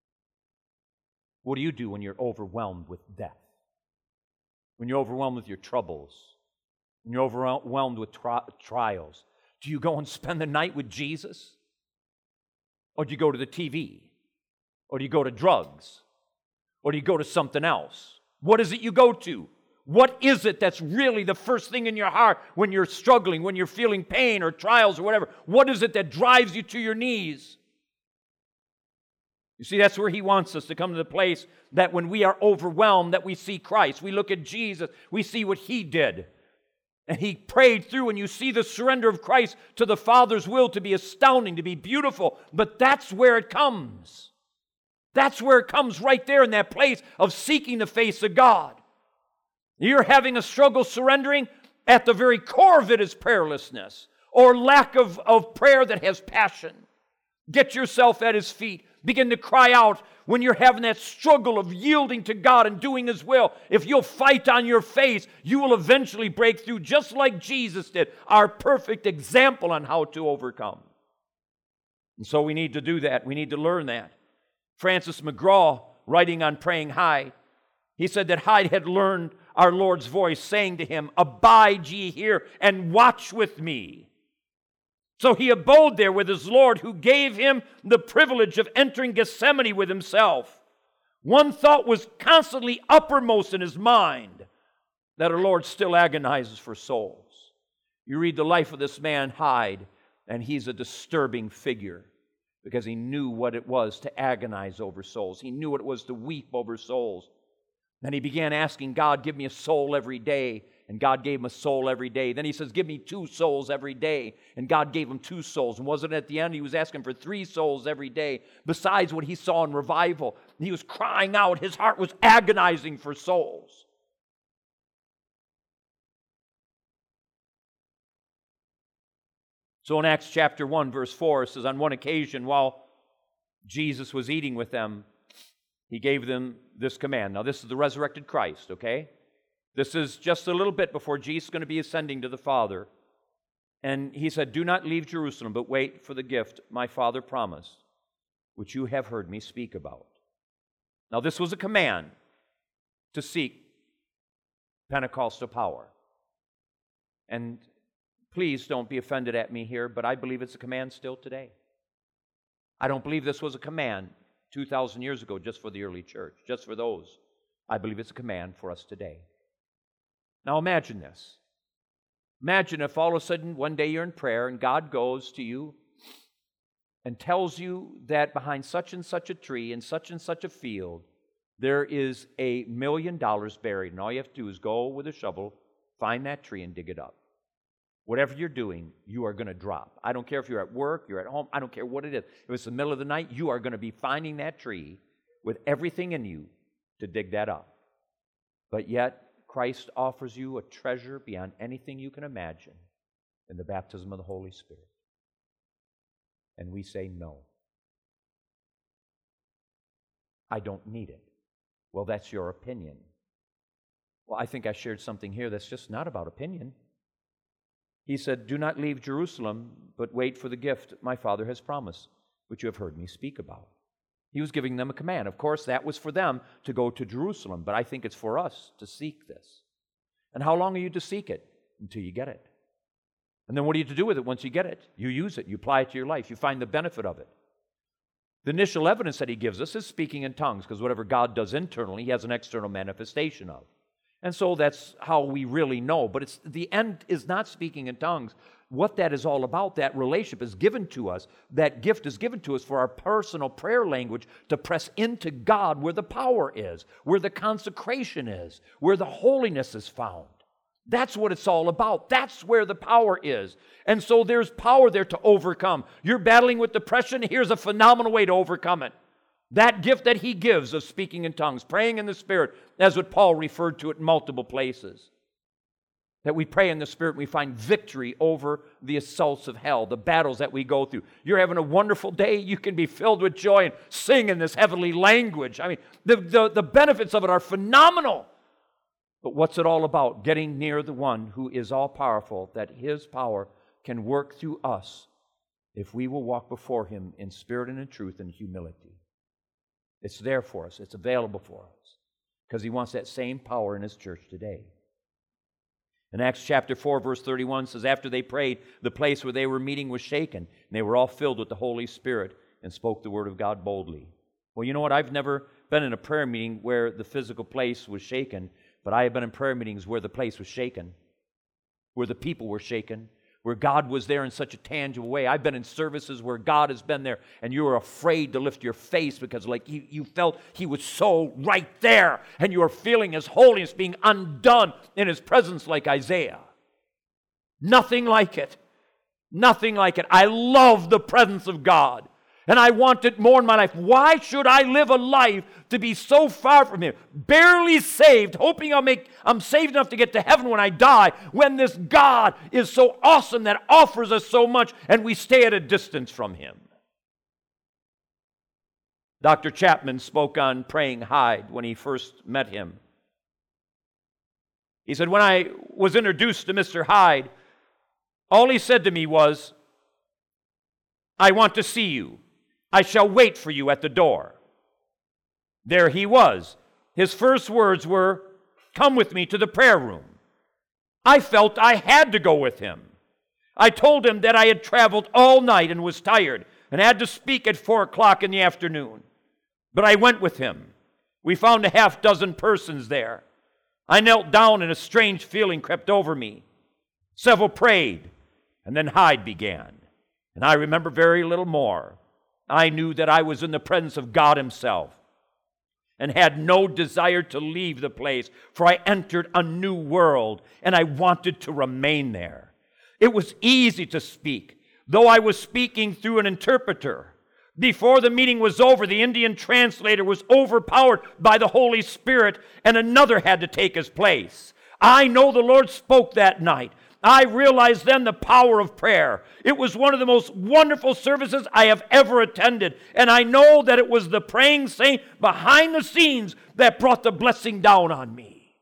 What do you do when you're overwhelmed with death? When you're overwhelmed with your troubles? When you're overwhelmed with trials? Do you go and spend the night with Jesus? Or do you go to the TV? Or do you go to drugs? Or do you go to something else? What is it you go to? What is it that's really the first thing in your heart when you're struggling, when you're feeling pain or trials or whatever? What is it that drives you to your knees? You see, that's where he wants us to come to the place that when we are overwhelmed, that we see Christ. We look at Jesus, we see what he did. And he prayed through, and you see the surrender of Christ to the Father's will to be astounding, to be beautiful. But that's where it comes. That's where it comes, right there in that place of seeking the face of God. You're having a struggle surrendering, at the very core of it is prayerlessness or lack of prayer that has passion. Get yourself at his feet. Begin to cry out when you're having that struggle of yielding to God and doing his will. If you'll fight on your face, you will eventually break through, just like Jesus did, our perfect example on how to overcome. And so we need to do that. We need to learn that. Francis McGraw, writing on Praying Hyde, he said that Hyde had learned our Lord's voice saying to him, "Abide ye here and watch with me." So he abode there with his Lord, who gave him the privilege of entering Gethsemane with himself. One thought was constantly uppermost in his mind, that our Lord still agonizes for souls. You read the life of this man, Hyde, and he's a disturbing figure because he knew what it was to agonize over souls. He knew what it was to weep over souls. Then he began asking God, "Give me a soul every day." And God gave him a soul every day. Then he says, "Give me 2 souls every day." And God gave him 2 souls. And wasn't it at the end? He was asking for 3 souls every day, besides what he saw in revival. And he was crying out. His heart was agonizing for souls. So in Acts chapter 1, verse 4, it says, on one occasion, while Jesus was eating with them, he gave them this command. Now, this is the resurrected Christ, okay? This is just a little bit before Jesus is going to be ascending to the Father. And he said, "Do not leave Jerusalem, but wait for the gift my Father promised, which you have heard me speak about." Now, this was a command to seek Pentecostal power. And please don't be offended at me here, but I believe it's a command still today. I don't believe this was a command 2,000 years ago just for the early church, just for those. I believe it's a command for us today. Now imagine this. Imagine if all of a sudden one day you're in prayer and God goes to you and tells you that behind such and such a tree in such and such a field, there is $1 million buried, and all you have to do is go with a shovel, find that tree, and dig it up. Whatever you're doing, you are going to drop. I don't care if you're at work, you're at home, I don't care what it is. If it's the middle of the night, you are going to be finding that tree with everything in you to dig that up. But yet, Christ offers you a treasure beyond anything you can imagine in the baptism of the Holy Spirit. And we say no. I don't need it. Well, that's your opinion. Well, I think I shared something here that's just not about opinion. He said, "Do not leave Jerusalem, but wait for the gift my Father has promised, which you have heard me speak about." He was giving them a command. Of course, that was for them to go to Jerusalem, but I think it's for us to seek this. And how long are you to seek it? Until you get it. And then what are you to do with it once you get it? You use it. You apply it to your life. You find the benefit of it. The initial evidence that he gives us is speaking in tongues, because whatever God does internally, he has an external manifestation of. And so that's how we really know. But the end is not speaking in tongues. What that is all about, that relationship is given to us, that gift is given to us for our personal prayer language to press into God where the power is, where the consecration is, where the holiness is found. That's what it's all about. That's where the power is. And so there's power there to overcome. You're battling with depression, here's a phenomenal way to overcome it. That gift that he gives of speaking in tongues, praying in the Spirit, that's what Paul referred to it in multiple places. That we pray in the Spirit and we find victory over the assaults of hell, the battles that we go through. You're having a wonderful day, you can be filled with joy and sing in this heavenly language. I mean, the benefits of it are phenomenal. But what's it all about? Getting near the one who is all-powerful, that his power can work through us if we will walk before him in spirit and in truth and humility. It's there for us. It's available for us because he wants that same power in his church today. In Acts chapter 4, verse 31 says, after they prayed, the place where they were meeting was shaken, and they were all filled with the Holy Spirit and spoke the word of God boldly. Well, you know what? I've never been in a prayer meeting where the physical place was shaken, but I have been in prayer meetings where the place was shaken, where the people were shaken, where God was there in such a tangible way. I've been in services where God has been there, and you were afraid to lift your face because like you felt he was so right there, and you were feeling his holiness being undone in his presence like Isaiah. Nothing like it. Nothing like it. I love the presence of God. And I want it more in my life. Why should I live a life to be so far from him? Barely saved, hoping I'm saved enough to get to heaven when I die, when this God is so awesome that offers us so much and we stay at a distance from him. Dr. Chapman spoke on praying Hyde when he first met him. He said, when I was introduced to Mr. Hyde, all he said to me was, I want to see you. I shall wait for you at the door. There he was. His first words were, come with me to the prayer room. I felt I had to go with him. I told him that I had traveled all night and was tired and had to speak at 4 o'clock in the afternoon. But I went with him. We found a half dozen persons there. I knelt down and a strange feeling crept over me. Several prayed, and then Hyde began. And I remember very little more. I knew that I was in the presence of God himself and had no desire to leave the place, for I entered a new world and I wanted to remain there. It was easy to speak, though I was speaking through an interpreter. Before the meeting was over, the Indian translator was overpowered by the Holy Spirit and another had to take his place. I know the Lord spoke that night. I realized then the power of prayer. It was one of the most wonderful services I have ever attended. And I know that it was the praying saint behind the scenes that brought the blessing down on me.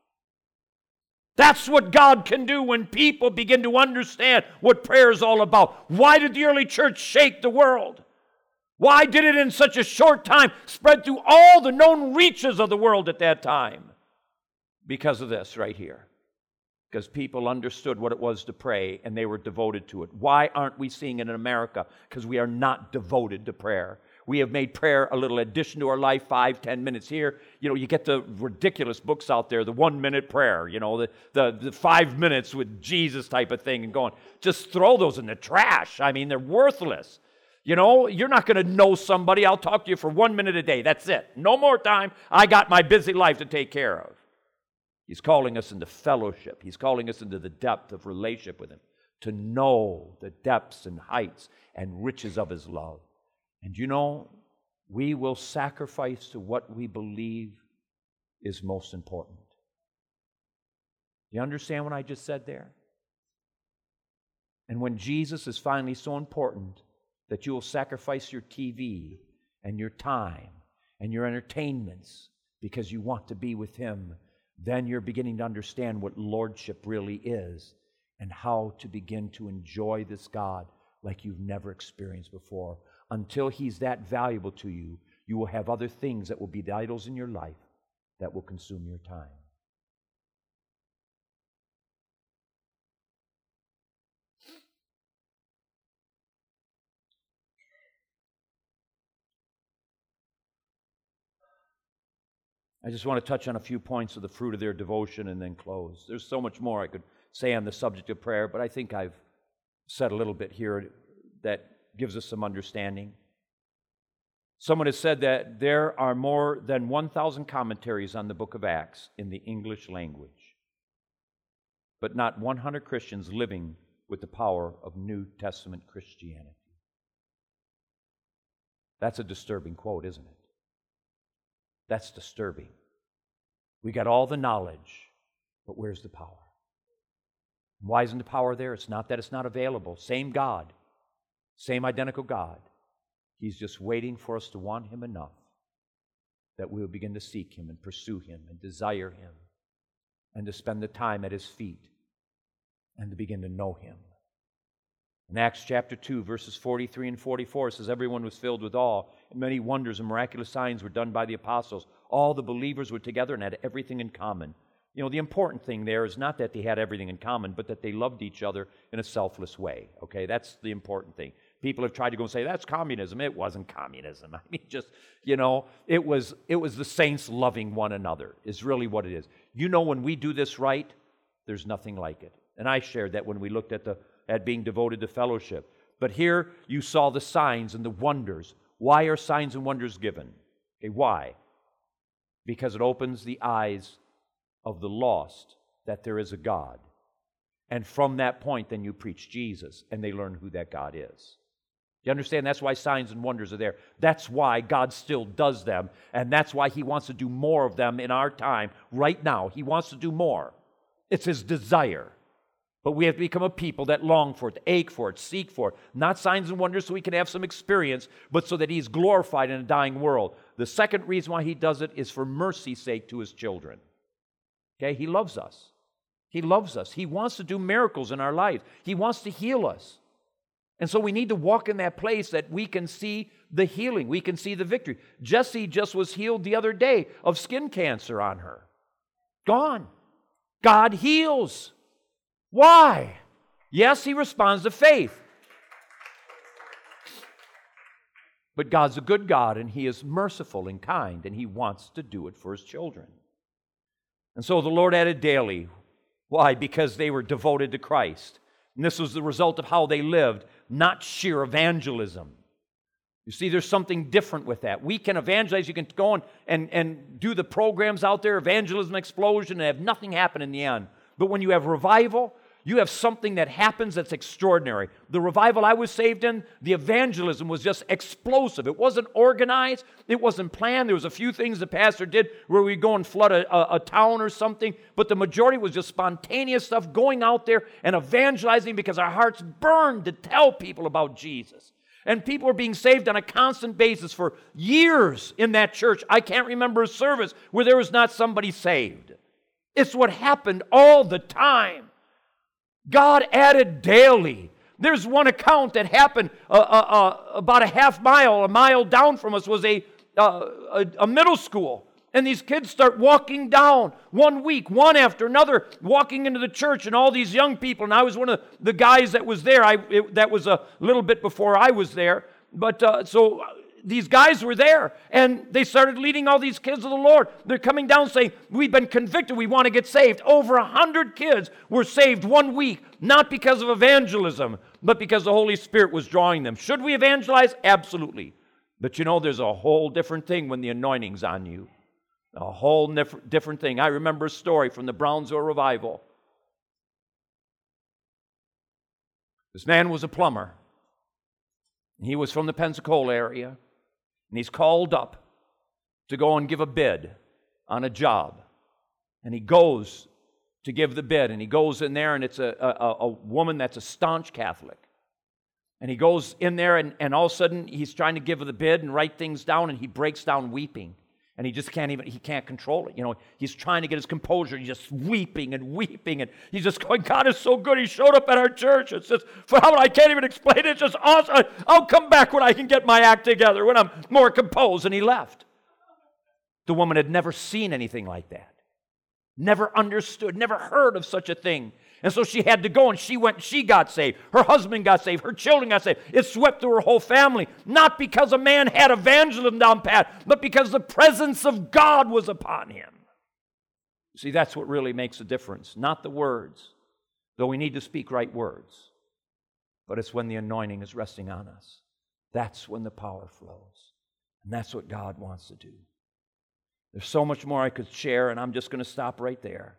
That's what God can do when people begin to understand what prayer is all about. Why did the early church shake the world? Why did it in such a short time spread through all the known reaches of the world at that time? Because of this right here. Because people understood what it was to pray and they were devoted to it. Why aren't we seeing it in America? Because we are not devoted to prayer. We have made prayer a little addition to our life, 5-10 minutes here. You know, you get the ridiculous books out there, the 1-minute prayer, you know, the 5 minutes with Jesus type of thing and going, just throw those in the trash. I mean, they're worthless. You know, you're not going to know somebody. I'll talk to you for 1 minute a day. That's it. No more time. I got my busy life to take care of. He's calling us into fellowship. He's calling us into the depth of relationship with him, to know the depths and heights and riches of his love. And you know, we will sacrifice to what we believe is most important. You understand what I just said there? And when Jesus is finally so important that you will sacrifice your TV and your time and your entertainments because you want to be with him, then you're beginning to understand what lordship really is and how to begin to enjoy this God like you've never experienced before. Until he's that valuable to you, you will have other things that will be the idols in your life that will consume your time. I just want to touch on a few points of the fruit of their devotion and then close. There's so much more I could say on the subject of prayer, but I think I've said a little bit here that gives us some understanding. Someone has said that there are more than 1,000 commentaries on the book of Acts in the English language, but not 100 Christians living with the power of New Testament Christianity. That's a disturbing quote, isn't it? That's disturbing. We got all the knowledge, but where's the power? Why isn't the power there? It's not that it's not available. Same God, same identical God. He's just waiting for us to want Him enough that we'll begin to seek Him and pursue Him and desire Him and to spend the time at His feet and to begin to know Him. In Acts chapter 2, verses 43 and 44, it says, everyone was filled with awe, and many wonders and miraculous signs were done by the apostles. All the believers were together and had everything in common. You know, the important thing there is not that they had everything in common, but that they loved each other in a selfless way. Okay, that's the important thing. People have tried to go and say, that's communism. It wasn't communism. I mean, just, you know, it was the saints loving one another is really what it is. You know, when we do this right, there's nothing like it. And I shared that when we looked at being devoted to fellowship. But here you saw the signs and the wonders. Why are signs and wonders given? Okay, why? Because it opens the eyes of the lost that there is a God. And from that point, then you preach Jesus, and they learn who that God is. You understand? That's why signs and wonders are there. That's why God still does them, and that's why He wants to do more of them in our time, right now. He wants to do more. It's His desire. But we have to become a people that long for it, ache for it, seek for it. Not signs and wonders so we can have some experience, but so that He's glorified in a dying world. The second reason why He does it is for mercy's sake to His children. Okay? He loves us. He loves us. He wants to do miracles in our lives. He wants to heal us. And so we need to walk in that place that we can see the healing. We can see the victory. Jessie just was healed the other day of skin cancer on her. Gone. God heals. Why? Yes, He responds to faith. But God's a good God, and He is merciful and kind, and He wants to do it for His children. And so the Lord added daily. Why? Because they were devoted to Christ. And this was the result of how they lived, not sheer evangelism. You see, there's something different with that. We can evangelize. You can go and do the programs out there, evangelism explosion, and have nothing happen in the end. But when you have revival, you have something that happens that's extraordinary. The revival I was saved in, the evangelism was just explosive. It wasn't organized. It wasn't planned. There was a few things the pastor did where we'd go and flood a town or something, but the majority was just spontaneous stuff, going out there and evangelizing because our hearts burned to tell people about Jesus. And people were being saved on a constant basis for years in that church. I can't remember a service where there was not somebody saved. It's what happened all the time. God added daily. There's one account that happened about a mile down from us was a middle school. And these kids start walking down one week, one after another, walking into the church, and all these young people. And I was one of the guys that was there. That was a little bit before I was there. But so these guys were there, and they started leading all these kids to the Lord. They're coming down saying, we've been convicted, we want to get saved. Over 100 kids were saved one week, not because of evangelism, but because the Holy Spirit was drawing them. Should we evangelize? Absolutely. But you know, there's a whole different thing when the anointing's on you. A whole different thing. I remember a story from the Brownsville revival. This man was a plumber. He was from the Pensacola area. And he's called up to go and give a bid on a job. And he goes to give the bid. And he goes in there, and it's a woman that's a staunch Catholic. And he goes in there, and all of a sudden, he's trying to give the bid and write things down, and he breaks down weeping. And he can't control it. He's trying to get his composure. He's just weeping and weeping. And he's just going, God is so good. He showed up at our church. It's just, I can't even explain it. It's just awesome. I'll come back when I can get my act together, when I'm more composed. And he left. The woman had never seen anything like that. Never understood, never heard of such a thing. And so she had to go, and she went, she got saved. Her husband got saved. Her children got saved. It swept through her whole family. Not because a man had evangelism down pat, but because the presence of God was upon him. See, that's what really makes a difference. Not the words, though we need to speak right words. But it's when the anointing is resting on us. That's when the power flows. And that's what God wants to do. There's so much more I could share, and I'm just going to stop right there.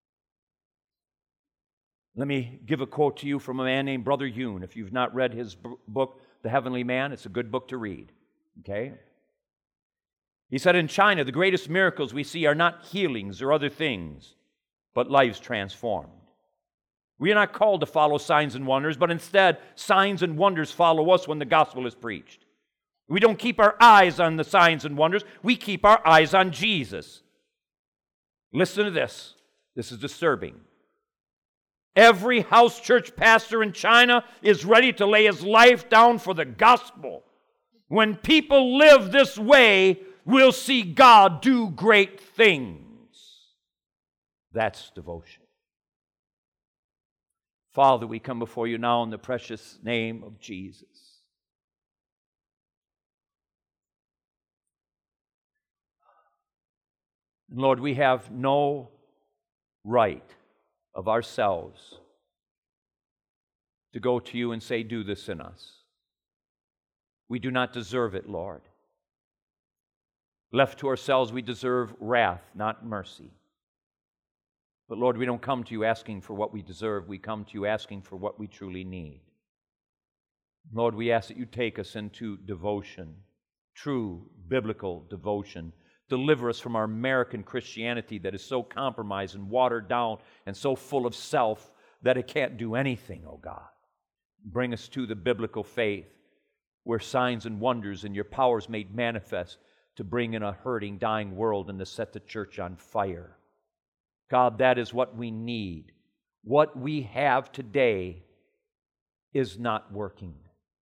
Let me give a quote to you from a man named Brother Yun. If you've not read his book, The Heavenly Man, it's a good book to read. Okay? He said, in China, the greatest miracles we see are not healings or other things, but lives transformed. We are not called to follow signs and wonders, but instead, signs and wonders follow us when the gospel is preached. We don't keep our eyes on the signs and wonders. We keep our eyes on Jesus. Listen to this. This is disturbing. Every house church pastor in China is ready to lay his life down for the gospel. When people live this way, we'll see God do great things. That's devotion. Father, we come before you now in the precious name of Jesus. Lord, we have no right of ourselves to go to you and say, do this in us. We do not deserve it, Lord. Left to ourselves, we deserve wrath, not mercy. But Lord, we don't come to you asking for what we deserve. We come to you asking for what we truly need. Lord, we ask that you take us into devotion, true biblical devotion. Deliver us from our American Christianity that is so compromised and watered down and so full of self that it can't do anything, oh God. Bring us to the biblical faith where signs and wonders and your powers made manifest to bring in a hurting, dying world and to set the church on fire. God, that is what we need. What we have today is not working.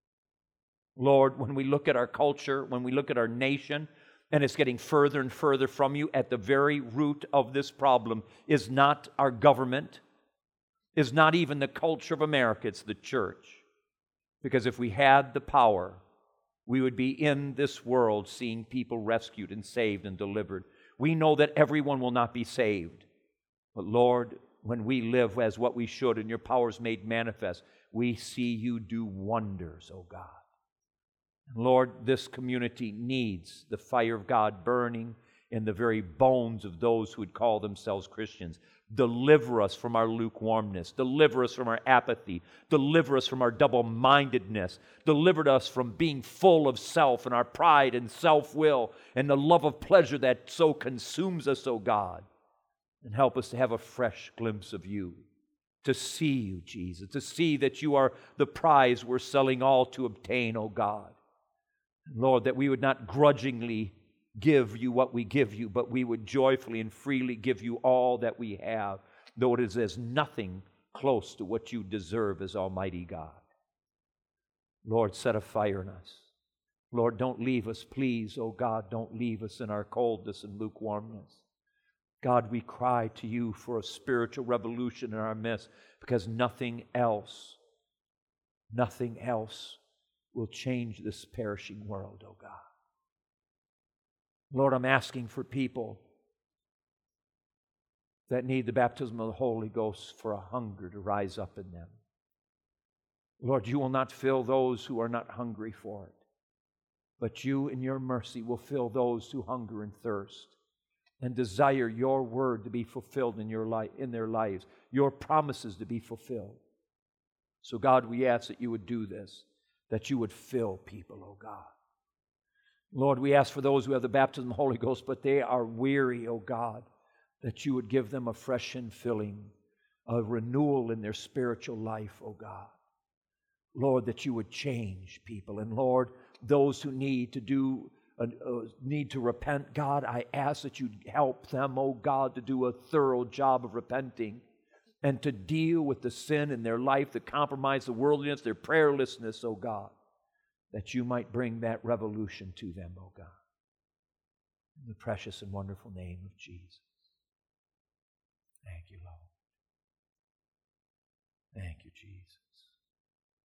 Lord, when we look at our culture, when we look at our nation, and it's getting further and further from you, at the very root of this problem is not our government, is not even the culture of America, it's the church. Because if we had the power, we would be in this world seeing people rescued and saved and delivered. We know that everyone will not be saved. But Lord, when we live as what we should and your powers made manifest, we see you do wonders, oh God. Lord, this community needs the fire of God burning in the very bones of those who would call themselves Christians. Deliver us from our lukewarmness. Deliver us from our apathy. Deliver us from our double-mindedness. Deliver us from being full of self and our pride and self-will and the love of pleasure that so consumes us, O God. And help us to have a fresh glimpse of you, to see you, Jesus, to see that you are the prize we're selling all to obtain, O God. Lord, that we would not grudgingly give you what we give you, but we would joyfully and freely give you all that we have, though it is as nothing close to what you deserve as Almighty God. Lord, set a fire in us. Lord, don't leave us, please, oh God, don't leave us in our coldness and lukewarmness. God, we cry to you for a spiritual revolution in our midst, because nothing else will change this perishing world, oh God. Lord, I'm asking for people that need the baptism of the Holy Ghost for a hunger to rise up in them. Lord, you will not fill those who are not hungry for it, but you in your mercy will fill those who hunger and thirst and desire your word to be fulfilled in their lives, your promises to be fulfilled. So God, we ask that you would do this, that you would fill people, oh God. Lord, we ask for those who have the baptism of the Holy Ghost, but they are weary, oh God, that you would give them a fresh infilling, a renewal in their spiritual life, oh God. Lord, that you would change people. And Lord, those who need to do need to repent, God, I ask that you'd help them, oh God, to do a thorough job of repenting and to deal with the sin in their life, the compromise, the worldliness, their prayerlessness, oh God, that you might bring that revolution to them, oh God. In the precious and wonderful name of Jesus. Thank you, Lord. Thank you, Jesus.